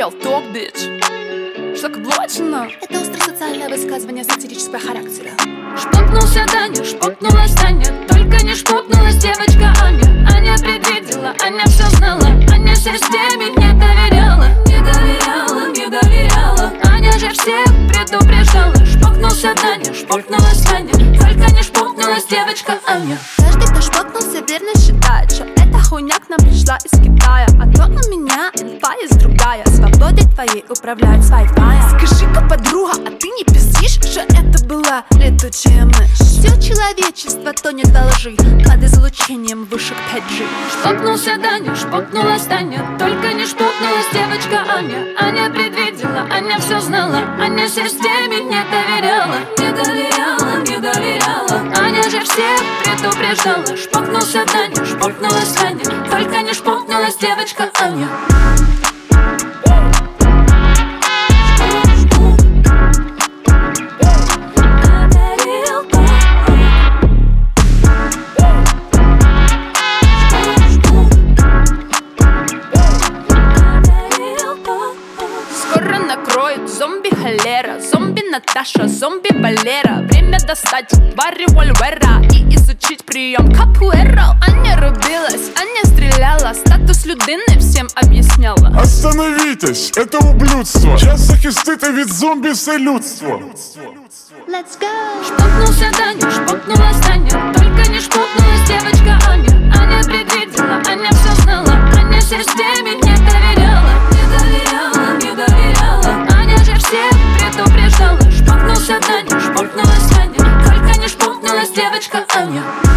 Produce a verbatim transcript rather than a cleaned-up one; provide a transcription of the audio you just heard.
взял топ, бич. Что каблучно? Это остросоциальное высказывание сатирического характера. Шпокнулся Даня, шпокнулась Таня, только не шпокнулась девочка Аня. Аня предвидела, Аня все знала, Аня системе не доверяла. Не доверяла, не доверяла. Аня же всех предупреждала. Шпокнулся Даня, шпокнулась Таня, только не шпокнулась девочка Аня. Каждый, кто шпокнулся, верно считает, что эта хуйня к нам пришла из Китая. А то у меня инфа есть другая, свободой твоей управляет с вай-фая. Скажи-ка, подруга, а ты не пиздишь, что это была летучая мышь? Все человечество тонет во лжи под излучением вышек пять джи. Шпокнулся Даня, шпокнулась Таня, только не шпокнулась девочка Аня. Аня предвидела, Аня все знала, Аня системе не доверяла. Не доверяла, не доверяла. Аня же всех предупреждала. Шпокнулся Даня, шпокнулась Таня, только не шпокнулась девочка Аня. Накроет зомби холера, зомби Наташа, зомби Валера. Время достать два револьвера и изучить прием капуэра. Аня рубилась, Аня стреляла, статус людини всем объясняла. Остановитесь, это ублюдство. Час захистити від зомбі все людство. Let's go! Шпокнулся Даня, шпокнулась Таня, только не шпокнулась девочка Аня. Аня предвидела, Аня все знала, Аня системе не доверяла. Не доверяла, не доверяла. Аня же всех предупреждала. Шпокнулся Даня, шпокнулась Таня, только не шпокнулась девочка Аня.